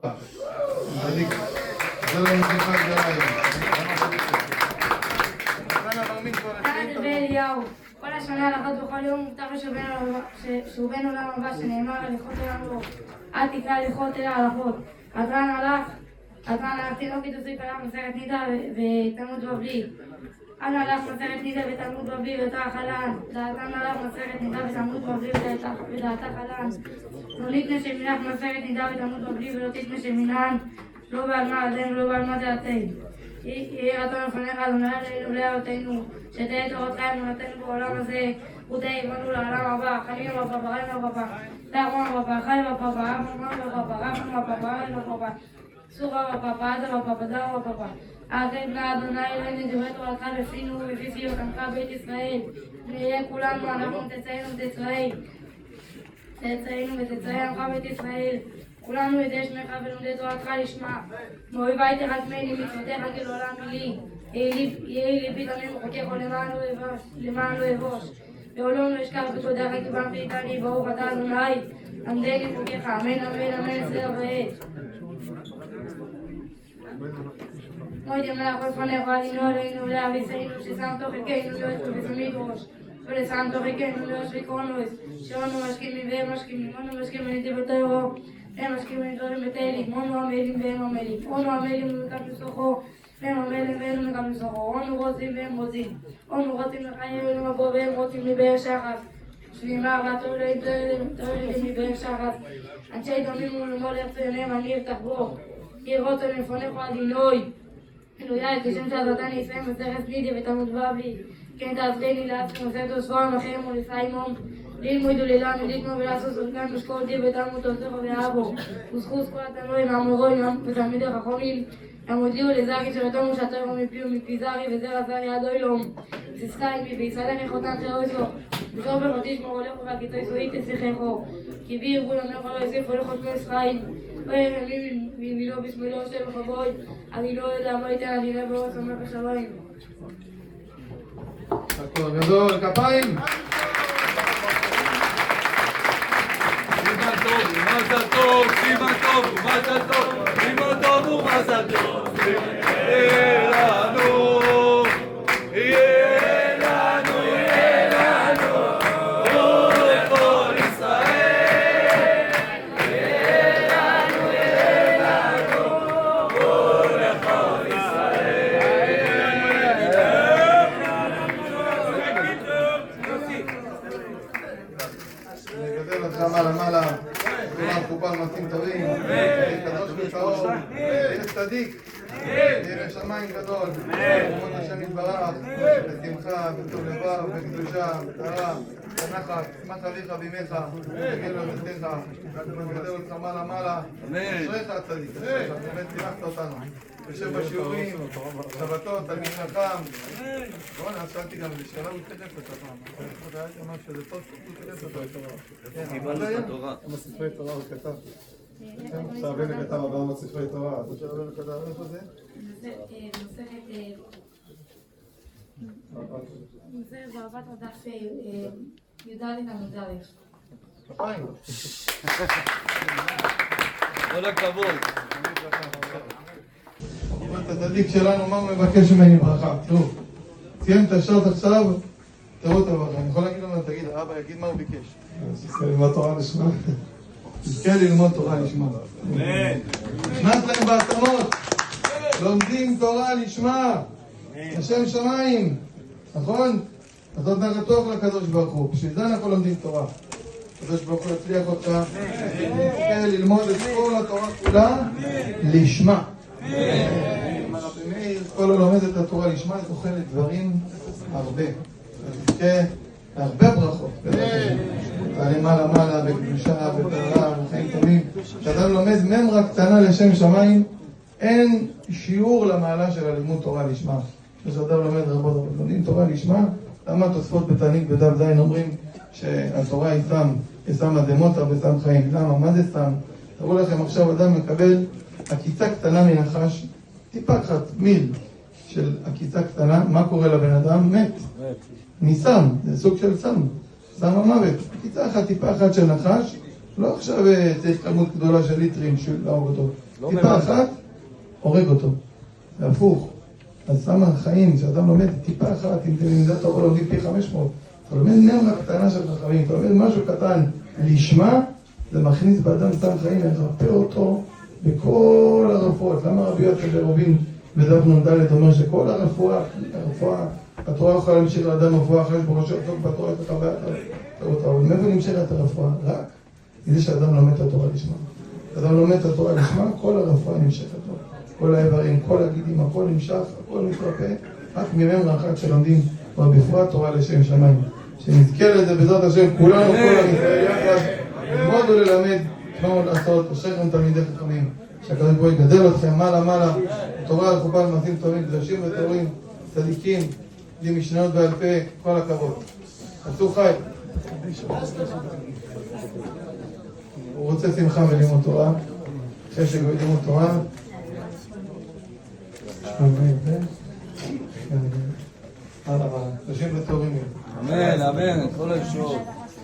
כל השנה הלכות בכל יום מובטח שהוא בן עולם הבא, שנאמר הליכות עולם בו, אל תקרא הליכות אלא הלכות. התנא הלך תינוק קידוסי קרא מסכת נידה ותלמוד בבלי. אנא הלך מסכת נידה ותלמוד בבלי ודעתה חלן. דעתן הלך מסכת נידה ותלמוד בבלי ודעתה חלן. לא נתנה שמינך מסכת נידה ותלמוד בבלי ולא תתנה שמינן לא בעל מה עדיין ולא בעל מה דעתנו. יהי רצון לפניך אדוני עלינו ולאבותינו, שתהא תורתך אמונתנו בעולם הזה ותהא עמנו לעולם הבא. חיים בפאפא, חיים בפאפא, תרמון בפאפא, חיים בפאפא, אמון בפאפא, רחם בפאפא, חיים בפאפא, סורה בפאפא, עדה בפאפא, דר בפאפא. אתם בני אדוני אלוהינו דברי תורתך בפינו ובפי פי עמך בית ישראל. נהיה כולנו אנחנו תצאנו ותצאי עמך בית ישראל. כולנו ידי שמך ולומדי תורתך לשמה. מאויבי תרחמני מצוותיך כלעולם לי. יהי ליבי תמים וחוקך למען לא אבוש. לעולם לא אשכח בכבודך כי בם ואיתני ברוך אתה אדוני. עמדני חוקך אמן אמן אמן הסדר ועת. מועד ימלך כל פניך אדינו עלינו ולאביסנו ששם תוכנו לא אשכח ושמית ראש. ולשם תוכנו לא אשכח קורנוס. שאנו משכימים והם משכימים. אנו משכימים לנתיבותו ירוק. הם משכימים דברים בתהילים, אנו עמלים והם עמלים, אנו עמלים ומקבלים סוחו, והם עמלים ואנו מקבלים סוחו, אנו רוצים והם רוצים, אנו רוצים לחיים ולמבוא והם רוצים מבאר שחת, שנאמר ועתו אלוהים מבאר שחת, אנשי דמים ולמולך ציונם אני אפתח בו, יראות לפניך אדינוי, אלוהי כשם שעזרתני יסיים מסכת נידה ותלמוד בבלי, כן תעזרני לעצמי עושה תוספו עמכם ולסיימום, ללמוד וללמוד לתמוד ולעשות סולגן משקול די ותלמוד תוספו ואהבו וזכות כל התנועים והמורים ותלמידי חכמים המודיעו לזרקי שלתום ושתרו מפי ומפי זרי וזרע זרי עד אוילום תסחי מפי יסלח יחותן חרוזו וזור בחותי שמור הולכו והקיצוי סועי תשיחכו כי בי ארגון המלך לא יוסיף הולכות מישראל וירמי ממילו בשמילו של מחבוי אני לא יודע מה ייתן עדינה באורס אומר בשלוים הכל גדול, כפיים! מזל טוב, סימן טוב, מזל טוב, סימן טוב ומזל טוב. יהיה לנו, יהיה לנו, יהיה לנו, אור לכל ישראל. יהיה לנו, אור לכל ישראל. נגדל אותך מעלה. כולם חובל מתאים טובים, קדוש וקרוב, יהיה צדיק, יהיה שמיים גדול, אמון השם יתברך, בשמחה, בטוב לבב, בקדושה, בטהרה, בנחת, שמח אביך בימיך, תגיד לו בתיך, נגדל אותך מעלה, אשריך הצדיק, אשריך, באמת תירחת אותנו, יושב בשיעורים, שבתות, תלמיד חכם, בואו נעשתי גם בשאלה מתקדפת הפעם, אתה אומר שזה טוב, מתקדפת קיבלנו את התורה. כמה ספרי תורה הוא כתב. שהבן כתב 400 ספרי תורה. אתה חושב שהבן כתב איפה זה? מסכת בערבת הדף י"ד עמוד א'. כפיים. כל הכבוד. את הצדיק שלנו, מה הוא מבקש ממני ברכה? תראו, סיים את השעות עכשיו, תראו את הברכה. אני יכול להגיד לו, תגיד, האבא יגיד מה הוא ביקש. תזכה ללמוד תורה לשמה. תזכה ללמוד תורה לשמה. נכנס להם בעצמות. לומדים תורה לשמה. השם שמיים. נכון? אז עוד נרתוך לקדוש ברוך הוא. בשביל זה אנחנו לומדים תורה. הקדוש ברוך הוא יצליח אותך. תזכה ללמוד את כל התורה כולה לשמה. הרבי מאיר, כל הלומד את התורה לשמה, תאכלת דברים הרבה. תזכה הרבה ברכות. מעלה, בקדושה, בטהרה, בחיים טובים. כשאדם לומד ממרה קטנה לשם שמיים, אין שיעור למעלה של הלימוד תורה לשמה. כשאדם לומד רבות, לומדים תורה לשמה, למה תוספות בתענית בדף זין אומרים שהתורה היא שמה דמותא ושם חיים. למה? מה זה שם? תראו לכם, עכשיו אדם מקבל עקיצה קטנה מנחש, טיפה אחת, מיל של עקיצה קטנה, מה קורה לבן אדם? מת. מסם, זה סוג של סם. סם המוות. עקיצה אחת, טיפה אחת של נחש, לא עכשיו צריך כמות גדולה של ליטרים של להרוג אותו. טיפה אחת, הורג אותו. זה הפוך. אז למה החיים, כשאדם לומד טיפה אחת, אם זה לימדת תורה לומדים פי 500, אתה לומד נערה קטנה של חכמים, אתה לומד משהו קטן לשמה, זה מכניס באדם סתם חיים, מרפא אותו בכל הרפואות. למה רבי יוסף ברובין בדף נ"ד אומר שכל הרפואה, התורה יכולה להמשיך לאדם רפואה אחרי שבראשו עסוק בתורה, יש לך בעיה, אבל מאיפה נמשכת הרפואה? רק מזה שאדם לומד את התורה לשמה. כשאדם לומד את התורה לשמה, כל הרפואה נמשכת לו. כל האיברים, כל הגידים, הכל נמשך, הכל מתרפא, רק מממרה אחת שלומדים, אבל בפרט תורה לשם שמיים. שנזכה לזה בעזרת השם, כולנו, כל ישראל יחד, ללמוד וללמד, שמענו לעשות, אשריכם תלמידי חכמים, שהקדוש ברוך הוא יגדל אתכם מעלה, תורה רחובה למעשים טובים, קדושים וטהורים, צדיקים, בלי משניות בעל פה, כל הכבוד. עשו חי. הוא רוצה שמחה בלימוד תורה, חשק בלימוד תורה. קדושים וטהורים. אמן, אמן, כל הישועות.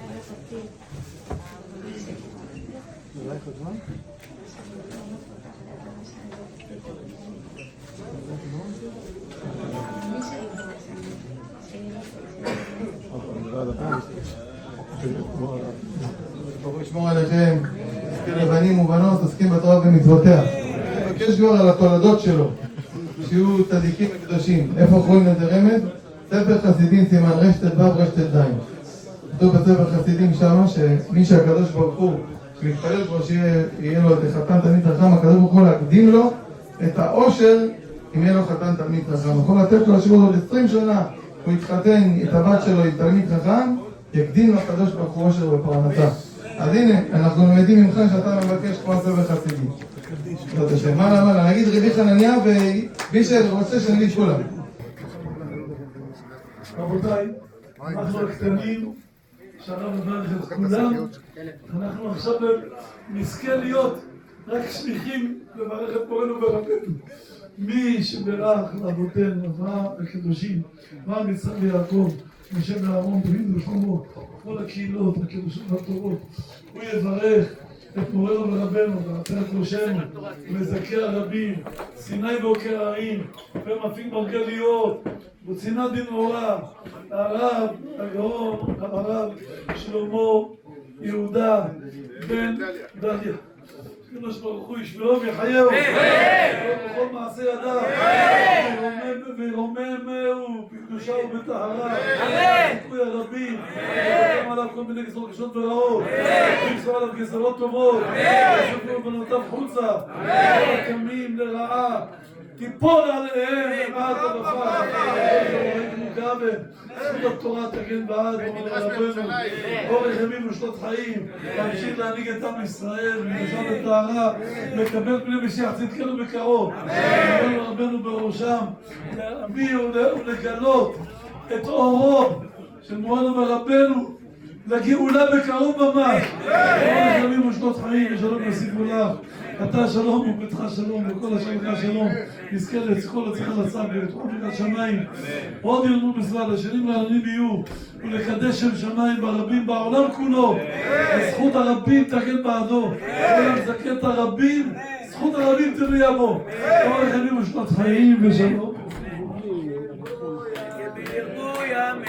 ברוך ישמור עליכם, לבנים ובנות עוסקים בתורה ומצוותיה. מבקש כבר על התולדות שלו, שיהיו צדיקים וקדושים. איפה קוראים לזה רמז? ספר חסידים סימן רט"ו רט"ז. כתוב בספר חסידים שמה שמי שהקדוש ברוך הוא מתפלל בו שיהיה לו את חתן תלמיד חכם, הקדוש ברוך הוא להקדים לו את העושר אם יהיה לו חתן תלמיד חכם. יכול לתת לו להשאיר לו 20 שנה, הוא יתחתן את הבת שלו עם תלמיד חכם, יקדים לו הקדוש ברוך הוא עושר בפרנסה. אז הנה, אנחנו לומדים ממך שאתה מבקש כמו הספר חסידים. זאת השם, מעלה, נגיד רבי חנניה ומי שרוצה שנגיד כולם. רבותיי, אנחנו הקטנים, שהרב מברך את כולם, אנחנו עכשיו נזכה להיות רק שליחים לברך את מורנו ורבנו. מי שברך לאבותינו, אברהם הקדושים, אברהם יצחק ויעקב, משה ואהרון, דוד ושלמה, כל הקהילות, הקדושים והתורות, הוא יברך את מורנו ורבנו, ועטרת ראשנו, ומזכה הרבים, סיני ועוקר ההרים, ומפיק מרגליות, וצינת דין מורה, הרב הגאון, הרב שלמה יהודה בן דליה. הקדוש ברוך הוא ישמעו ויחייהו בכל מעשה ידיו וירוממו בקדושה ובטהרה סיכוי הרבים וגם עליו כל מיני גזרות קשות ורעות וימסור עליו גזרות טובות וישפרו בנותיו חוצה וקמים לרעה תיפול עליהם למעט הבפר זכות התורה תגן בעד רבנו אורך ימים ושנות חיים להמשיך להנהיג את עם ישראל ולשם לטהרה לקבל פני משיח צדקנו בקרוב רבנו בראשם להביא ולגלות את אורו של מורנו ורבנו לגאולה בקרוב ממש אורך ימים ושנות חיים ושלום יוסיפו לך אתה שלום וביתך שלום וכל השלומך שלום נזכה לכל הצלחה לצג ולתחום ברכת שמיים עוד ירנו בזמן השנים לעלמים יהיו ולקדש שם שמיים ברבים בעולם כולו זכות הרבים תגן בעדו ולמזכה את הרבים זכות הרבים תביא עמו אורך ימים ושנות חיים ושלום